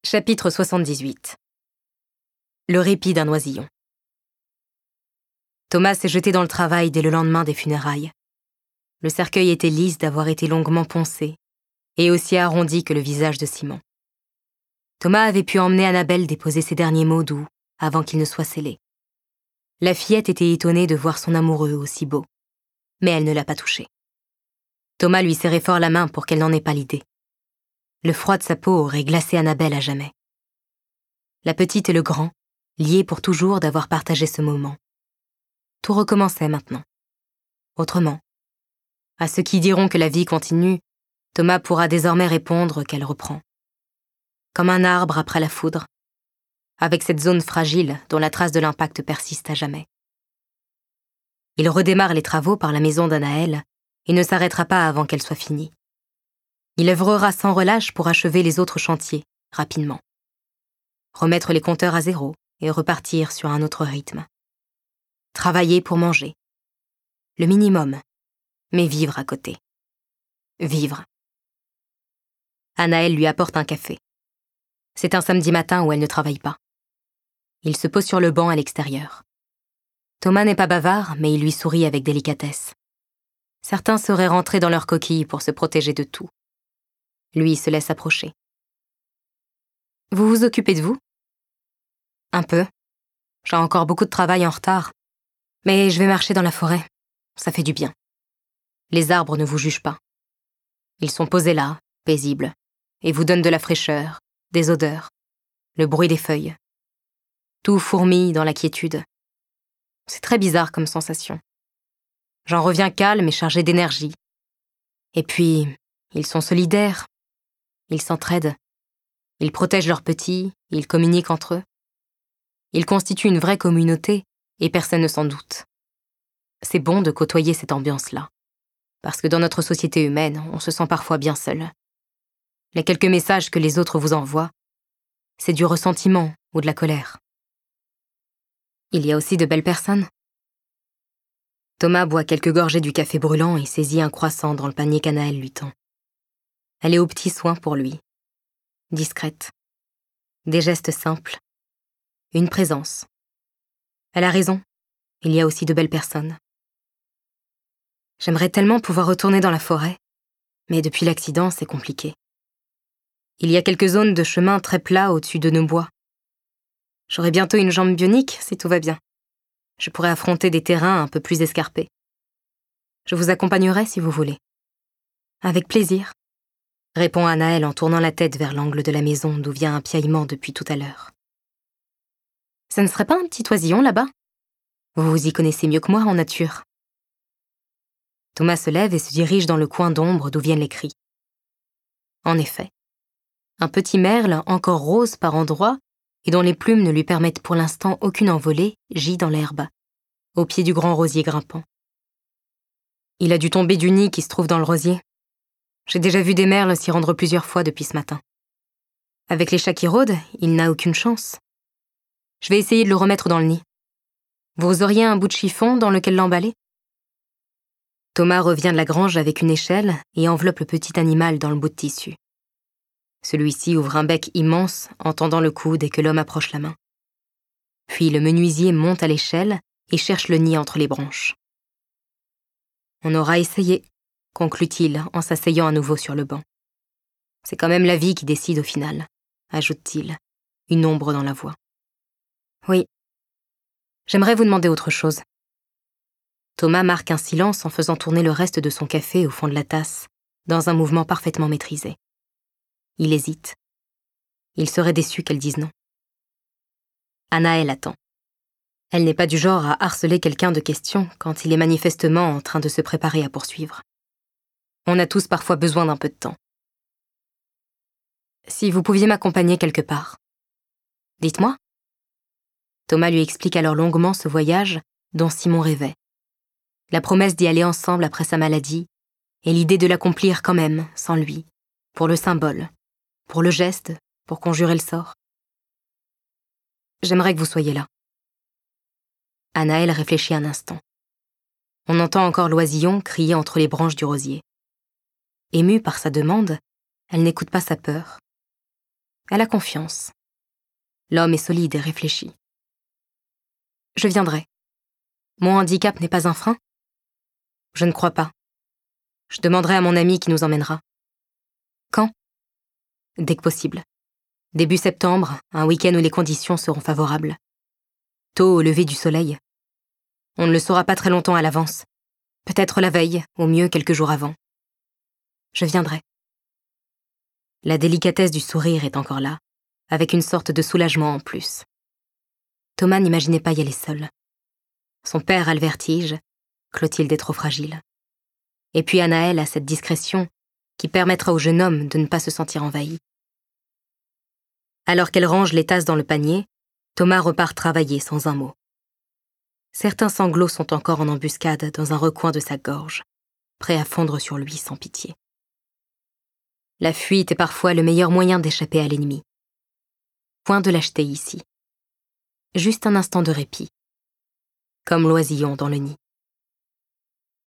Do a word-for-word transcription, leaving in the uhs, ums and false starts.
Chapitre soixante-dix-huit. Le répit d'un oisillon. Thomas s'est jeté dans le travail dès le lendemain des funérailles. Le cercueil était lisse d'avoir été longuement poncé, et aussi arrondi que le visage de Simon. Thomas avait pu emmener Annabelle déposer ses derniers mots doux avant qu'ils ne soient scellés. La fillette était étonnée de voir son amoureux aussi beau, mais elle ne l'a pas touché. Thomas lui serrait fort la main pour qu'elle n'en ait pas l'idée. Le froid de sa peau aurait glacé Annabelle à jamais. La petite et le grand, liés pour toujours d'avoir partagé ce moment. Tout recommençait maintenant. Autrement. À ceux qui diront que la vie continue, Thomas pourra désormais répondre qu'elle reprend. Comme un arbre après la foudre, avec cette zone fragile dont la trace de l'impact persiste à jamais. Il redémarre les travaux par la maison d'Anaël et ne s'arrêtera pas avant qu'elle soit finie. Il œuvrera sans relâche pour achever les autres chantiers, rapidement. Remettre les compteurs à zéro et repartir sur un autre rythme. Travailler pour manger. Le minimum, mais vivre à côté. Vivre. Anaël lui apporte un café. C'est un samedi matin où elle ne travaille pas. Il se pose sur le banc à l'extérieur. Thomas n'est pas bavard, mais il lui sourit avec délicatesse. Certains seraient rentrés dans leur coquille pour se protéger de tout. Lui se laisse approcher. « Vous vous occupez de vous ?»« Un peu. J'ai encore beaucoup de travail en retard. Mais je vais marcher dans la forêt. Ça fait du bien. Les arbres ne vous jugent pas. Ils sont posés là, paisibles, et vous donnent de la fraîcheur, des odeurs, le bruit des feuilles. Tout fourmille dans la quiétude. C'est très bizarre comme sensation. J'en reviens calme et chargé d'énergie. Et puis, ils sont solidaires. Ils s'entraident. Ils protègent leurs petits, ils communiquent entre eux. Ils constituent une vraie communauté et personne ne s'en doute. C'est bon de côtoyer cette ambiance-là, parce que dans notre société humaine, on se sent parfois bien seul. Les quelques messages que les autres vous envoient, c'est du ressentiment ou de la colère. Il y a aussi de belles personnes. Thomas boit quelques gorgées du café brûlant et saisit un croissant dans le panier qu'Anaël lui tend. Elle est aux petits soins pour lui. Discrète. Des gestes simples. Une présence. Elle a raison. Il y a aussi de belles personnes. J'aimerais tellement pouvoir retourner dans la forêt, mais depuis l'accident, c'est compliqué. Il y a quelques zones de chemin très plats au-dessus de nos bois. J'aurai bientôt une jambe bionique, si tout va bien. Je pourrai affronter des terrains un peu plus escarpés. Je vous accompagnerai si vous voulez. Avec plaisir. Répond Anaël en tournant la tête vers l'angle de la maison d'où vient un piaillement depuis tout à l'heure. Ça ne serait pas un petit oisillon là-bas ? Vous vous y connaissez mieux que moi en nature. Thomas se lève et se dirige dans le coin d'ombre d'où viennent les cris. En effet, un petit merle encore rose par endroits et dont les plumes ne lui permettent pour l'instant aucune envolée gît dans l'herbe, au pied du grand rosier grimpant. Il a dû tomber du nid qui se trouve dans le rosier. J'ai déjà vu des merles s'y rendre plusieurs fois depuis ce matin. Avec les chats qui rôdent, il n'a aucune chance. Je vais essayer de le remettre dans le nid. Vous auriez un bout de chiffon dans lequel l'emballer ? Thomas revient de la grange avec une échelle et enveloppe le petit animal dans le bout de tissu. Celui-ci ouvre un bec immense en tendant le cou dès que l'homme approche la main. Puis le menuisier monte à l'échelle et cherche le nid entre les branches. On aura essayé, conclut-il en s'asseyant à nouveau sur le banc. C'est quand même la vie qui décide au final, ajoute-t-il, une ombre dans la voix. Oui. J'aimerais vous demander autre chose. Thomas marque un silence en faisant tourner le reste de son café au fond de la tasse, dans un mouvement parfaitement maîtrisé. Il hésite. Il serait déçu qu'elle dise non. Anaël attend. Elle n'est pas du genre à harceler quelqu'un de questions quand il est manifestement en train de se préparer à poursuivre. On a tous parfois besoin d'un peu de temps. Si vous pouviez m'accompagner quelque part. Dites-moi. Thomas lui explique alors longuement ce voyage dont Simon rêvait. La promesse d'y aller ensemble après sa maladie et l'idée de l'accomplir quand même, sans lui, pour le symbole, pour le geste, pour conjurer le sort. J'aimerais que vous soyez là. Anaël réfléchit un instant. On entend encore l'oisillon crier entre les branches du rosier. Émue par sa demande, elle n'écoute pas sa peur. Elle a confiance. L'homme est solide et réfléchi. Je viendrai. Mon handicap n'est pas un frein? Je ne crois pas. Je demanderai à mon ami qui nous emmènera. Quand? Dès que possible. Début septembre, un week-end où les conditions seront favorables. Tôt au lever du soleil. On ne le saura pas très longtemps à l'avance. Peut-être la veille, au mieux quelques jours avant. Je viendrai. La délicatesse du sourire est encore là, avec une sorte de soulagement en plus. Thomas n'imaginait pas y aller seul. Son père a le vertige, Clotilde est trop fragile. Et puis Anaël a cette discrétion qui permettra au jeune homme de ne pas se sentir envahi. Alors qu'elle range les tasses dans le panier, Thomas repart travailler sans un mot. Certains sanglots sont encore en embuscade dans un recoin de sa gorge, prêts à fondre sur lui sans pitié. La fuite est parfois le meilleur moyen d'échapper à l'ennemi. Point de lâcheté ici. Juste un instant de répit, comme l'oisillon dans le nid.